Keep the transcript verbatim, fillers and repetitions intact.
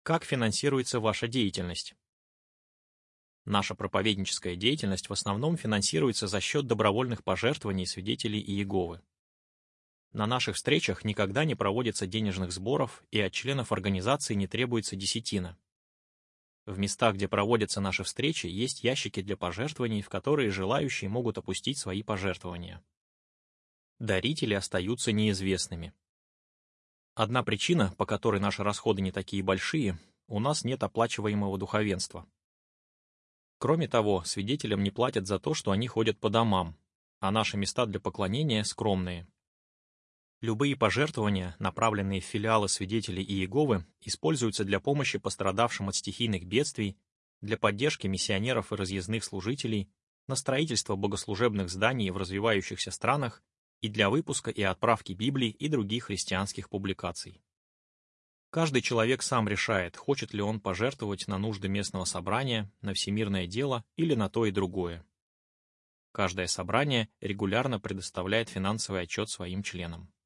Как финансируется ваша деятельность? Наша проповедническая деятельность в основном финансируется за счет добровольных пожертвований свидетелей Иеговы. На наших встречах никогда не проводится денежных сборов, и от членов организации не требуется десятина. В местах, где проводятся наши встречи, есть ящики для пожертвований, в которые желающие могут опустить свои пожертвования. Дарители остаются неизвестными. Одна причина, по которой наши расходы не такие большие, у нас нет оплачиваемого духовенства. Кроме того, свидетелям не платят за то, что они ходят по домам, а наши места для поклонения скромные. Любые пожертвования, направленные в филиалы свидетелей Иеговы, используются для помощи пострадавшим от стихийных бедствий, для поддержки миссионеров и разъездных служителей, на строительство богослужебных зданий в развивающихся странах и для выпуска и отправки Библий и других христианских публикаций. Каждый человек сам решает, хочет ли он пожертвовать на нужды местного собрания, на всемирное дело или на то и другое. Каждое собрание регулярно предоставляет финансовый отчет своим членам.